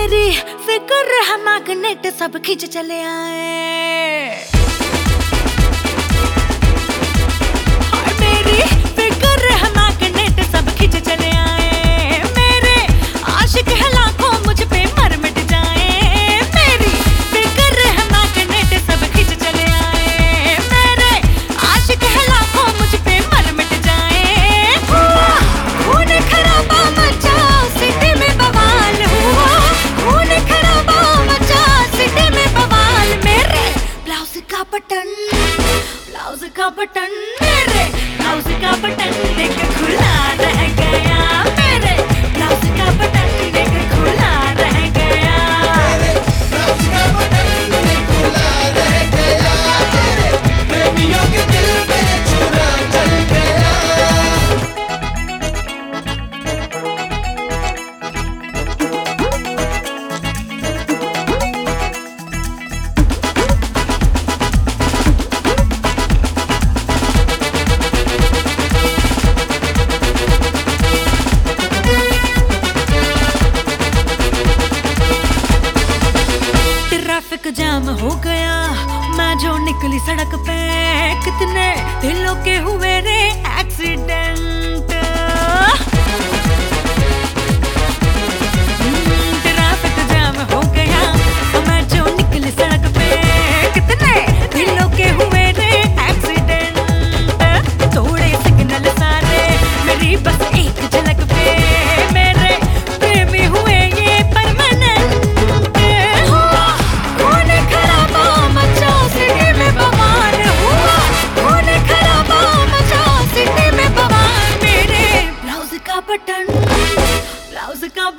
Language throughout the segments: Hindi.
मेरी फिक्र है मैग्नेट सब खींच चले आए। मेरी फिक्र है मैग्नेट सब खींच चले आए। मेरे आशिक है लाखों मुझ पे मर मिट जाए। मेरी फिक्र है मैग्नेट सब खींच चले आए। मेरे आशिक है लाखों मुझ पे मर मिट जाए। खून खराबा मचा सिटी में बवाल हुआ। खून खराबा मचा सिटी में बवाल। मेरे ब्लाउज का बटन मेरे ब्लाउज का बटन देख खुला रह गया। मेरे ब्लाउज का बटन देख खुला रह गया। मेरे ब्लाउज का बटन देख खुला रह गया। तेरे प्रेमियों के दिल में छुरा चल गया। ट्रैफिक जाम हो गया मैं जो निकली सड़क पे। कितने दिलों के हुए रे एक्सीडेंट। ट्रैफिक जाम हो गया मैं जो निकली सड़क पे। कितने दिलों के हुए रे एक्सीडेंट। तोड़े सिग्नल सारे मेरी बस एक झलक पे। मेरे प्रेमी हुए ये परमानेंट। खून खराबा मचा सिटी में बवाल हुआ। खून खराबा मचा सिटी में बवाल। मेरे ब्लाउज का बटन ब्लाउज का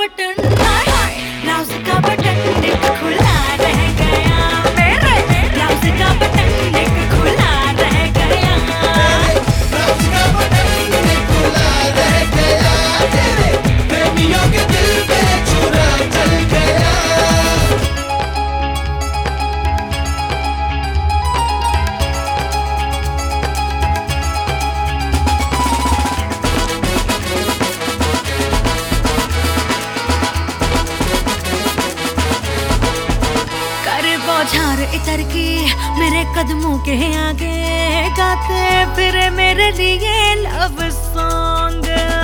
बटन देख खुला रह गया। मेरे ब्लाउज का बटन देख खुला रह गया। ब्लाउज का बटन देख खुला रह गया। तेरे प्रेमियों के दिल में छुरा चल गया। बौछार इतर की मेरे कदमों के आगे। गाते फिरे मेरे लिए लव सॉन्ग।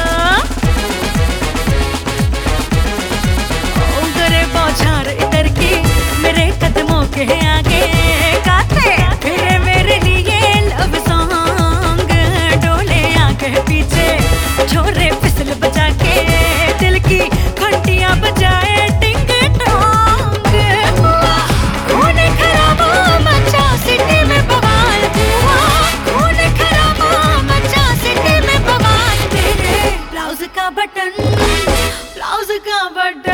करे बौछार इतर की मेरे कदमों के आगे। गाते फिरे मेरे लिए लव सॉन्ग। डोले आगे पीछे छोरे फिसल बजा के। दिल की घंटियां बजाए टिंग टोंग। खून खराबा मचा सिटी में बवाल हुआ। खून खराबा मचा सिटी में बवाल। मेरे ब्लाउज का बटन